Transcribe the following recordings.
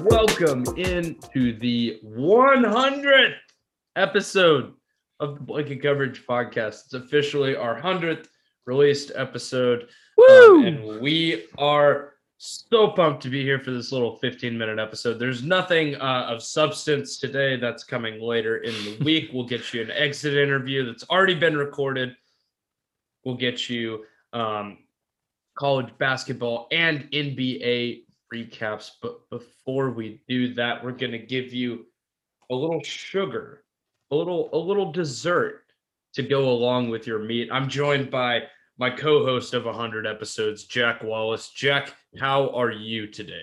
welcome into the 100th episode of the Blanket Coverage Podcast. It's officially our 100th released episode. And we are so pumped to be here for this little 15-minute episode. There's nothing of substance today. That's coming later in the week. We'll get you an exit interview that's already been recorded. We'll get you college basketball and NBA recaps. But before we do that, we're going to give you a little sugar, a little dessert to go along with your meat. I'm joined by my co-host of 100 episodes, Jack Wallace. Jack, how are you today?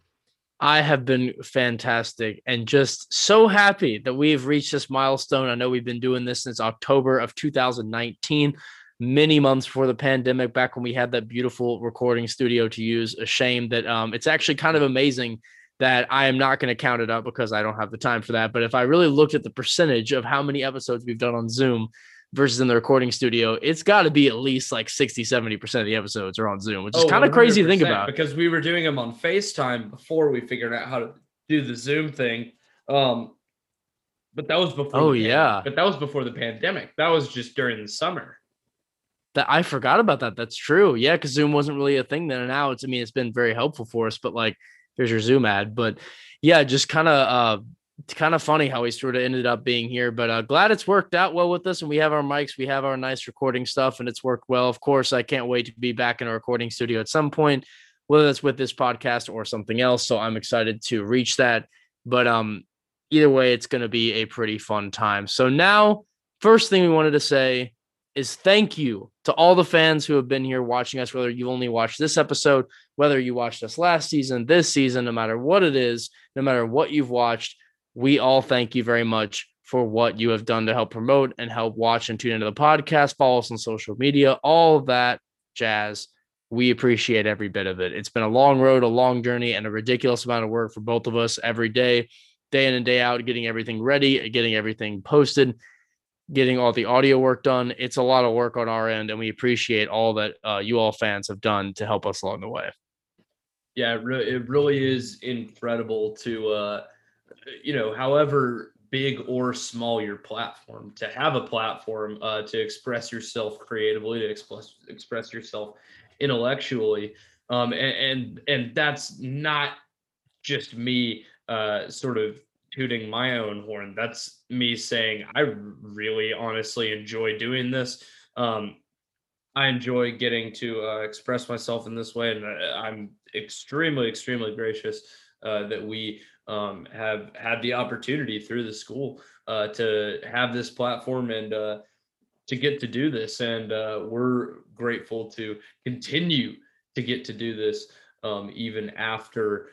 I have been fantastic and just so happy that we've reached this milestone. I know we've been doing this since October of 2019, many months before the pandemic, back when we had that beautiful recording studio to use. A shame that it's actually kind of amazing that I am not going to count it up because I don't have the time for that. But if I really looked at the percentage of how many episodes we've done on Zoom versus in the recording studio, it's got to be at least like 60-70% of the episodes are on Zoom, which is kind of crazy to think about. Because we were doing them on FaceTime before we figured out how to do the Zoom thing. But that was before. But that was before the pandemic. That was just during the summer. That I forgot about that. That's true. Yeah, because Zoom wasn't really a thing then. And now it's been very helpful for us. But like, here's your Zoom ad. But yeah, just kind of funny how we sort of ended up being here, but glad it's worked out well with us. And we have our mics, we have our nice recording stuff, and it's worked well. Of course, I can't wait to be back in a recording studio at some point, whether that's with this podcast or something else. So I'm excited to reach that. But either way, it's going to be a pretty fun time. So now, first thing we wanted to say is thank you to all the fans who have been here watching us, whether you only watched this episode, whether you watched us last season, this season, no matter what it is, no matter what you've watched. We all thank you very much for what you have done to help promote and help watch and tune into the podcast. Follow us on social media, all of that jazz. We appreciate every bit of it. It's been a long road, a long journey, and a ridiculous amount of work for both of us every day in and day out, getting everything ready, getting everything posted, getting all the audio work done. It's a lot of work on our end, and we appreciate all that you all fans have done to help us along the way. Yeah, it really is incredible to however big or small your platform, to have a platform to express yourself creatively, to express yourself intellectually. And that's not just me sort of tooting my own horn. That's me saying I really honestly enjoy doing this. I enjoy getting to express myself in this way, and I'm extremely, extremely gracious that we have had the opportunity through the school to have this platform and to get to do this. And we're grateful to continue to get to do this even after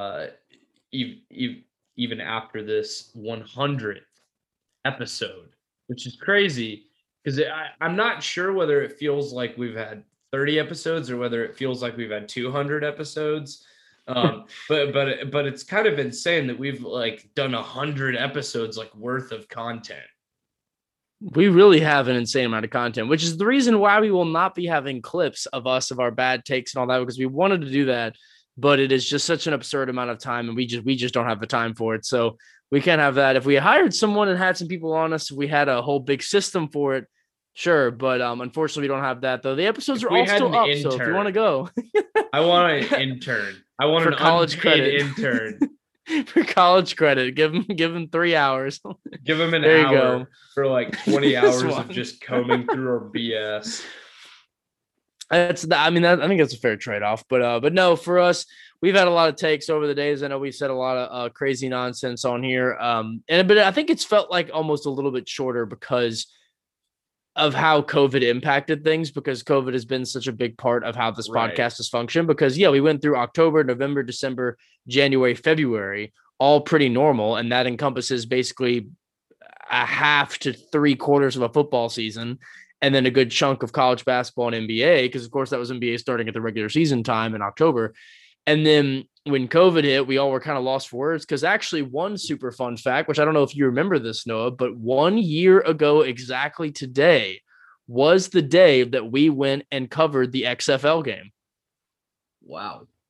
even after this 100th episode, which is crazy because I'm not sure whether it feels like we've had 30 episodes or whether it feels like we've had 200 episodes. But it's kind of insane that we've like done 100 episodes like worth of content. We really have an insane amount of content, which is the reason why we will not be having clips of us, of our bad takes and all that, because we wanted to do that, but it is just such an absurd amount of time, and we just don't have the time for it. So we can't have that. If we hired someone and had some people on us, we had a whole big system for it. Sure, but unfortunately, we don't have that, though. The episodes are all still up, so if you want to go. I want an intern. I want an college credit intern. For college credit, give him 3 hours. Give him an hour for like 20 hours of just combing through our BS. I think that's a fair trade-off, but no, for us, we've had a lot of takes over the days. I know we've said a lot of crazy nonsense on here, but I think it's felt like almost a little bit shorter because of how COVID impacted things, because COVID has been such a big part of how this podcast has functioned. Because we went through October, November, December, January, February, all pretty normal. And that encompasses basically a half to 3/4 of a football season. And then a good chunk of college basketball and NBA, because of course that was NBA starting at the regular season time in October. And then when COVID hit, we all were kind of lost for words, because actually one super fun fact, which I don't know if you remember this, Noah, but 1 year ago exactly today was the day that we went and covered the XFL game. Wow.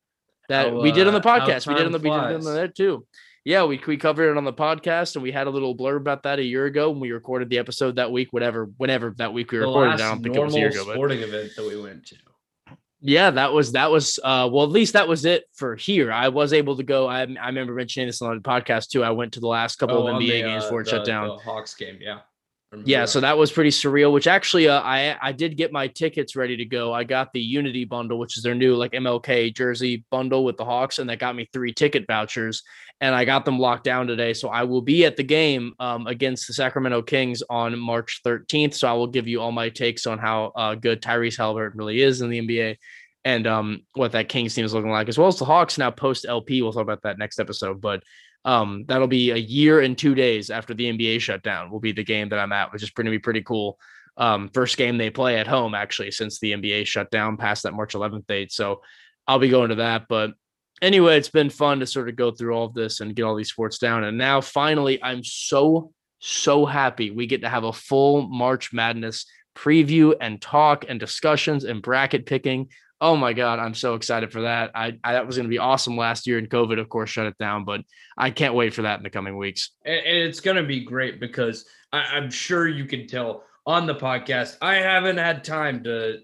that we did on the how podcast. We did time on flies. there too. Yeah, we covered it on the podcast, and we had a little blurb about that a year ago when we recorded the episode that week, whenever that week we The recorded. I last don't think it was a year normal ago, but sporting event that we went to. yeah, that was well, at least that was it for here. I was able to go. I remember mentioning this on the podcast too. I went to the last couple of NBA games before it shut down. The Hawks game, yeah. Yeah, so that was pretty surreal, which actually I did get my tickets ready to go. I got the Unity bundle, which is their new like MLK jersey bundle with the Hawks, and that got me 3 ticket vouchers, and I got them locked down today. So I will be at the game against the Sacramento Kings on March 13th. So I will give you all my takes on how good Tyrese Haliburton really is in the NBA and what that Kings team is looking like, as well as the Hawks now post LP. We'll talk about that next episode, but that'll be a year and 2 days after the NBA shut down will be the game that I'm at, which is going to be pretty cool. First game they play at home, actually, since the NBA shut down past that March 11th date. So I'll be going to that. But anyway, it's been fun to sort of go through all of this and get all these sports down. And now finally, I'm so happy we get to have a full March Madness preview and talk and discussions and bracket picking. Oh my God, I'm so excited for that. That was going to be awesome last year, and COVID, of course, shut it down, but I can't wait for that in the coming weeks. And it's going to be great because I'm sure you can tell on the podcast, I haven't had time to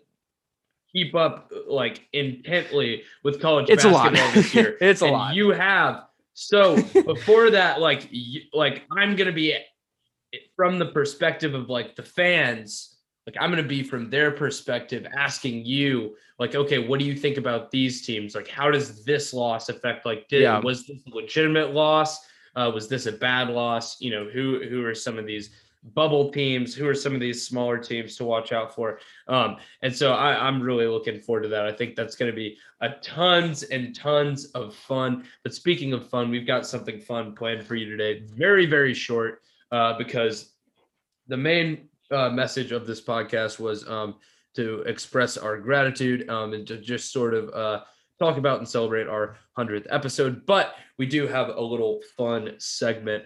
keep up like intently with college basketball this year. It's a lot. You have. So before that, like I'm going to be from the perspective of like the fans. Like I'm going to be from their perspective asking you like, okay, what do you think about these teams? Like, how does this loss affect, like, was this a legitimate loss? Was this a bad loss? You know, who are some of these bubble teams? Who are some of these smaller teams to watch out for? And so I'm really looking forward to that. I think that's going to be tons and tons of fun. But speaking of fun, we've got something fun planned for you today. Very, very short because the main message of this podcast was to express our gratitude and to just sort of talk about and celebrate our 100th episode. But we do have a little fun segment.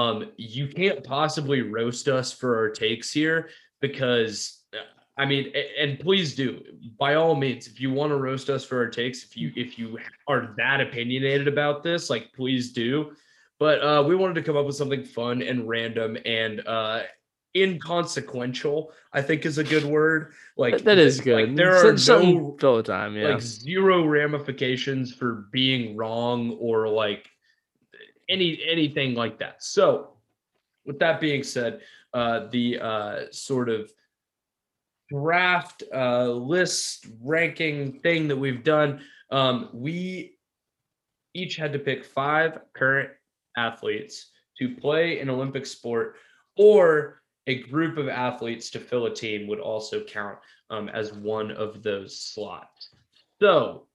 You can't possibly roast us for our takes here because, I mean, and please do, by all means, if you want to roast us for our takes, if you are that opinionated about this, like, please do. But we wanted to come up with something fun and random and inconsequential, I think is a good word. Like that is good. Like, there are no fill the time, like zero ramifications for being wrong or like anything like that. So with that being said, the sort of draft list ranking thing that we've done, we each had to pick 5 current athletes to play an Olympic sport, or a group of athletes to fill a team would also count as one of those slots. So,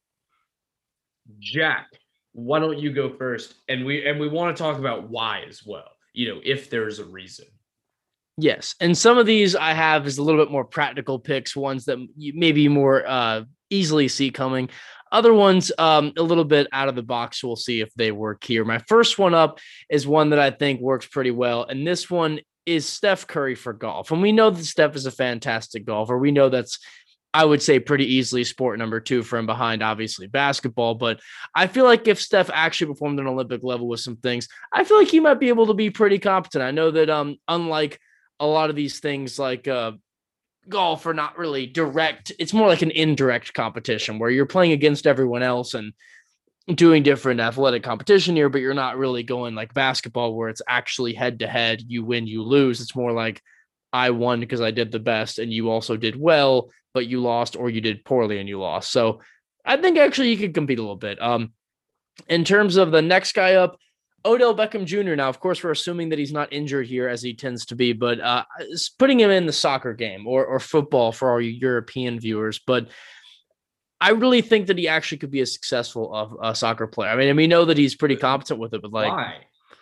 Jack, why don't you go first? And we want to talk about why as well, you know, if there's a reason. Yes. And some of these I have is a little bit more practical picks, ones that you maybe more easily see coming. Other ones, a little bit out of the box. We'll see if they work here. My first one up is one that I think works pretty well. And this one is Steph Curry for golf. And we know that Steph is a fantastic golfer. We know that's, I would say, pretty easily sport number 2 from behind, obviously, basketball. But I feel like if Steph actually performed at an Olympic level with some things, I feel like he might be able to be pretty competent. I know that unlike a lot of these things like golf are not really direct. It's more like an indirect competition where you're playing against everyone else and doing different athletic competition here, but you're not really going like basketball where it's actually head to head. You win, you lose. It's more like I won because I did the best and you also did well, but you lost, or you did poorly and you lost. So I think actually you could compete a little bit. In terms of the next guy up, Odell Beckham Jr. Now, of course, we're assuming that he's not injured here as he tends to be, but putting him in the soccer game or football for all you European viewers. But I really think that he actually could be a successful soccer player. I mean, we know that he's pretty competent with it, but like, why?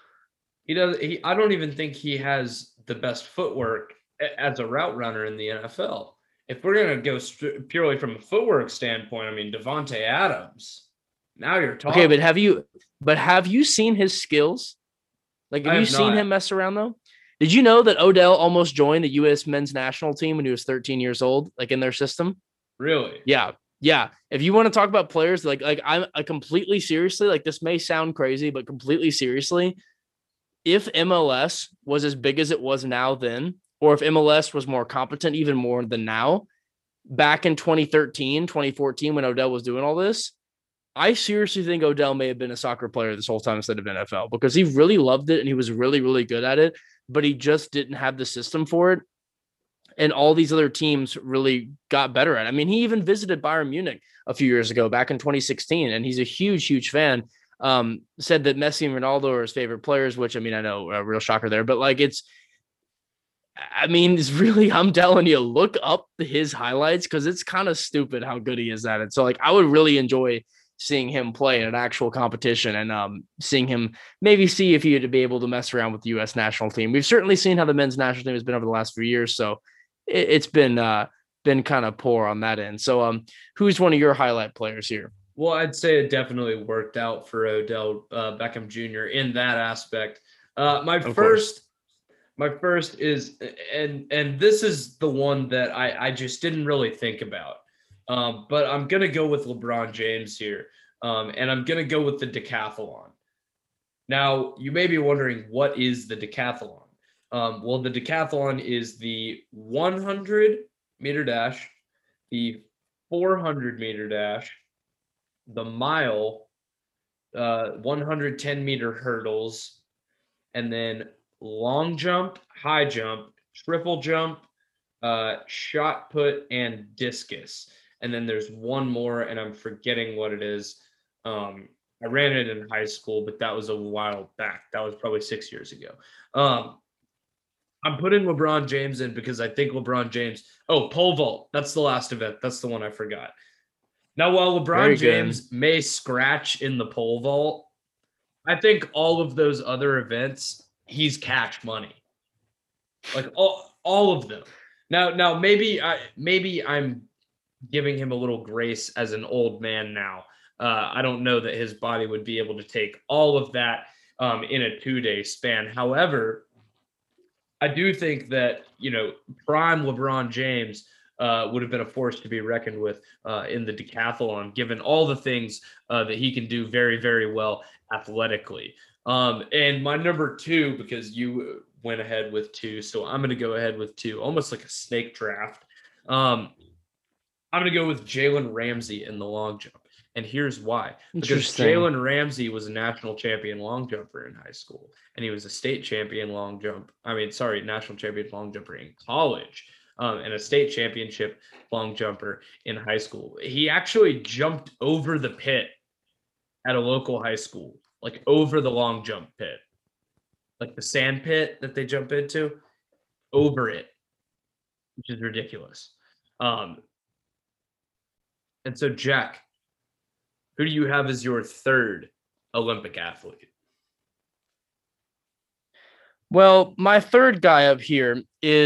I don't even think he has the best footwork as a route runner in the NFL. If we're going to go purely from a footwork standpoint, I mean, Devontae Adams. Now you're talking. Okay, but have you seen his skills? Like, have you seen him mess around though? Did you know that Odell almost joined the U.S. men's national team when he was 13 years old, like in their system? Really? Yeah. Yeah, if you want to talk about players, like I'm completely seriously, like this may sound crazy, but completely seriously, if MLS was as big as it was now then, or if MLS was more competent even more than now, back in 2013, 2014, when Odell was doing all this, I seriously think Odell may have been a soccer player this whole time instead of NFL because he really loved it and he was really, really good at it, but he just didn't have the system for it. And all these other teams really got better at it. I mean, he even visited Bayern Munich a few years ago, back in 2016, and he's a huge, huge fan. Said that Messi and Ronaldo are his favorite players, which I mean, I know a real shocker there, but like I mean, it's really, I'm telling you, look up his highlights because it's kind of stupid how good he is at it. So, like, I would really enjoy seeing him play in an actual competition and seeing him maybe see if he had to be able to mess around with the U.S. national team. We've certainly seen how the men's national team has been over the last few years. So, it's been kind of poor on that end. So, who's one of your highlight players here? Well, I'd say it definitely worked out for Odell Beckham Jr. in that aspect. My Of course. first My first is, and this is the one that I just didn't really think about. But I'm gonna go with LeBron James here. And I'm gonna go with the decathlon. Now, you may be wondering, what is the decathlon? Well, the decathlon is the 100-meter dash, the 400-meter dash, the mile, 110-meter hurdles, and then long jump, high jump, triple jump, shot put, and discus. And then there's one more, and I'm forgetting what it is. I ran it in high school, but that was a while back. That was probably 6 years ago. Um, I'm putting LeBron James in because I think LeBron James. Oh, pole vault. That's the last event. That's the one I forgot. Now, while LeBron Very good. James may scratch in the pole vault, I think all of those other events, he's cash money. Like all of them. Now maybe I'm giving him a little grace as an old man now. I don't know that his body would be able to take all of that in a 2-day span. However, I do think that prime LeBron James would have been a force to be reckoned with in the decathlon, given all the things that he can do very, very well athletically. And my number two, because you went ahead with two, so I'm going to go ahead with two, almost like a snake draft. I'm going to go with Jalen Ramsey in the long jump. And here's why. Because Interesting. Jalen Ramsey was a national champion long jumper in high school, and he was a state champion national champion long jumper in college, and a state championship long jumper in high school. He actually jumped over the pit at a local high school, like over the long jump pit, like the sand pit that they jump into, over it, which is ridiculous. Um, and so, Jack, who do you have as your third Olympic athlete? Well, my third guy up here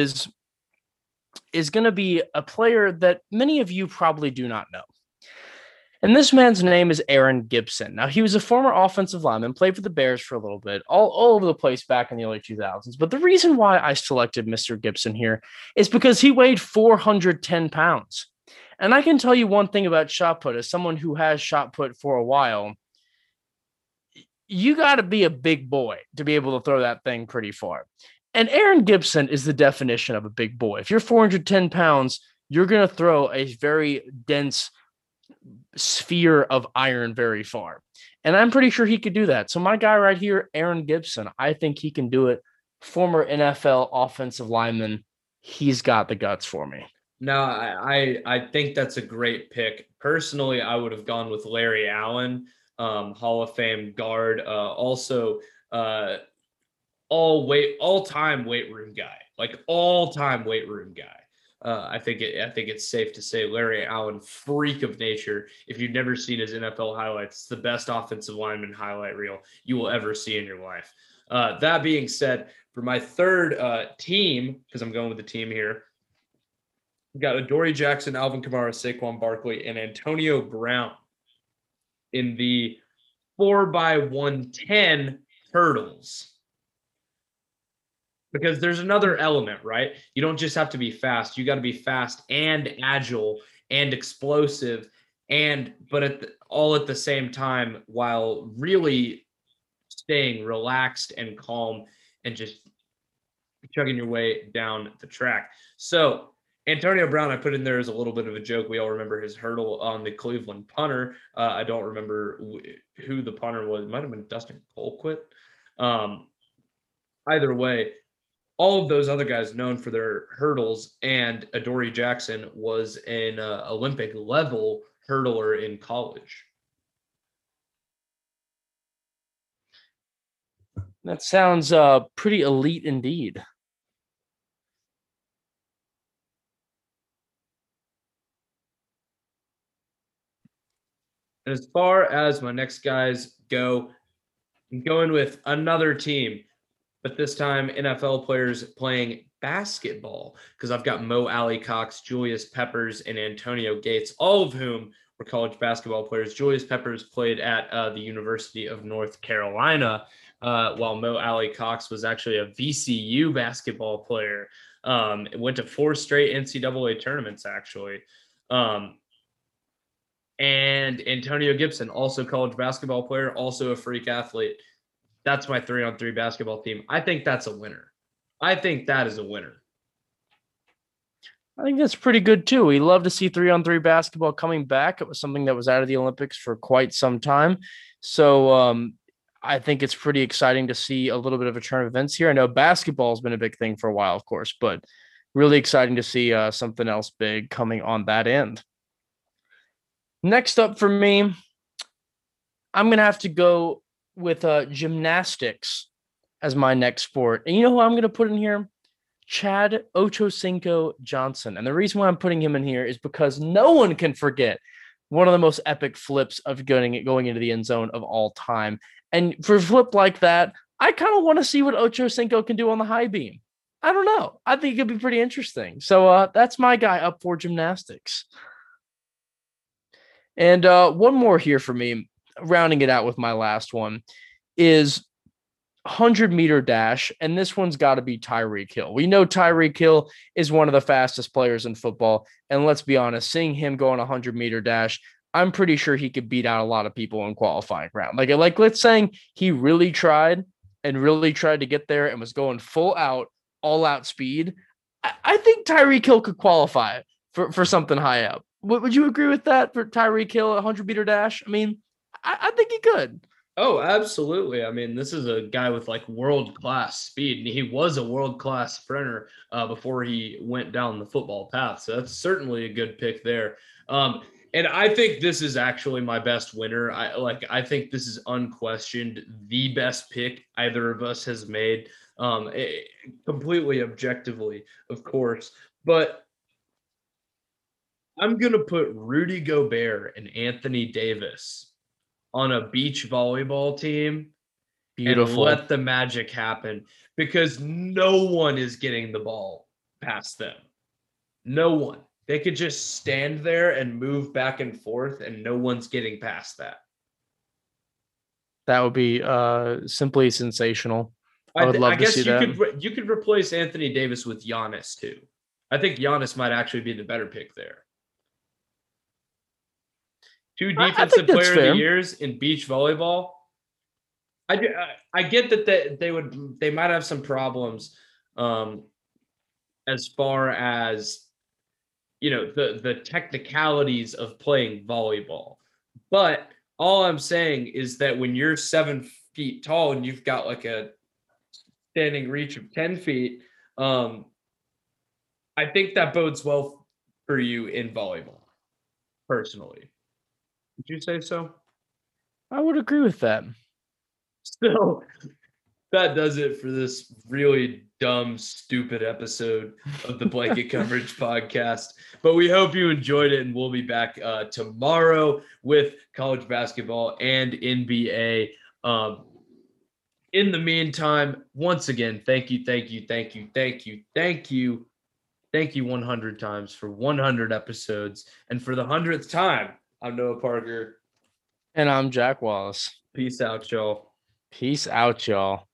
is going to be a player that many of you probably do not know. And this man's name is Aaron Gibson. Now, he was a former offensive lineman, played for the Bears for a little bit, all over the place back in the early 2000s. But the reason why I selected Mr. Gibson here is because he weighed 410 pounds. And I can tell you one thing about shot put, as someone who has shot put for a while, you got to be a big boy to be able to throw that thing pretty far. And Aaron Gibson is the definition of a big boy. If you're 410 pounds, you're going to throw a very dense sphere of iron very far. And I'm pretty sure he could do that. So my guy right here, Aaron Gibson, I think he can do it. Former NFL offensive lineman. He's got the guts for me. No, I think that's a great pick. Personally, I would have gone with Larry Allen, Hall of Fame guard, also all-time weight room guy, like all-time weight room guy. I think it's safe to say Larry Allen, freak of nature. If you've never seen his NFL highlights, it's the best offensive lineman highlight reel you will ever see in your life. That being said, for my third team, because I'm going with the team here, we've got Adoree Jackson, Alvin Kamara, Saquon Barkley, and Antonio Brown in the 4x110 hurdles. Because there's another element, right? You don't just have to be fast. You got to be fast and agile and explosive but all at the same time, while really staying relaxed and calm and just chugging your way down the track. So Antonio Brown, I put in there as a little bit of a joke. We all remember his hurdle on the Cleveland punter. I don't remember who the punter was. It might have been Dustin Colquitt. Either way, all of those other guys known for their hurdles, and Adoree Jackson was an Olympic level hurdler in college. That sounds pretty elite indeed. And as far as my next guys go, I'm going with another team, but this time NFL players playing basketball, because I've got Mo Alie-Cox, Julius Peppers, and Antonio Gates, all of whom were college basketball players. Julius Peppers played at the University of North Carolina, while Mo Alie-Cox was actually a VCU basketball player. Went to 4 straight NCAA tournaments, actually. And Antonio Gibson, also college basketball player, also a freak athlete. That's my 3-on-3 basketball team. I think that's a winner. I think that is a winner. I think that's pretty good too. We love to see 3-on-3 basketball coming back. It was something that was out of the Olympics for quite some time. So I think it's pretty exciting to see a little bit of a turn of events here. I know basketball has been a big thing for a while, of course, but really exciting to see something else big coming on that end. Next up for me, I'm going to have to go with gymnastics as my next sport. And you know who I'm going to put in here? Chad Ochocinco Johnson. And the reason why I'm putting him in here is because no one can forget one of the most epic flips of going into the end zone of all time. And for a flip like that, I kind of want to see what Ochocinco can do on the high beam. I don't know. I think it could be pretty interesting. So that's my guy up for gymnastics. And one more here for me, rounding it out with my last one, is 100-meter dash. And this one's got to be Tyreek Hill. We know Tyreek Hill is one of the fastest players in football. And let's be honest, seeing him go on a 100-meter dash, I'm pretty sure he could beat out a lot of people in qualifying round. Like let's say he really tried to get there and was going full out, all out speed. I think Tyreek Hill could qualify for something high up. Would you agree with that for Tyreek Hill, 100-meter dash? I mean, I think he could. Oh, absolutely. I mean, this is a guy with like world-class speed, and he was a world-class sprinter before he went down the football path. So that's certainly a good pick there. And I think this is actually my best winner. I think this is unquestioned the best pick either of us has made, completely objectively, of course. But I'm going to put Rudy Gobert and Anthony Davis on a beach volleyball team. Beautiful. And let the magic happen, because no one is getting the ball past them. No one. They could just stand there and move back and forth, and no one's getting past that. That would be simply sensational. I would love to see that. You could replace Anthony Davis with Giannis too. I think Giannis might actually be the better pick there. 2 defensive player of the years in beach volleyball. I get that they might have some problems as far as the technicalities of playing volleyball. But all I'm saying is that when you're 7 feet tall and you've got like a standing reach of 10 feet, I think that bodes well for you in volleyball, personally. Would you say so? I would agree with that. So that does it for this really dumb, stupid episode of the Blanket Coverage Podcast. But we hope you enjoyed it, and we'll be back tomorrow with college basketball and NBA. In the meantime, once again, thank you 100 times for 100 episodes. And for the 100th time, I'm Noah Parker. And I'm Jack Wallace. Peace out, y'all. Peace out, y'all.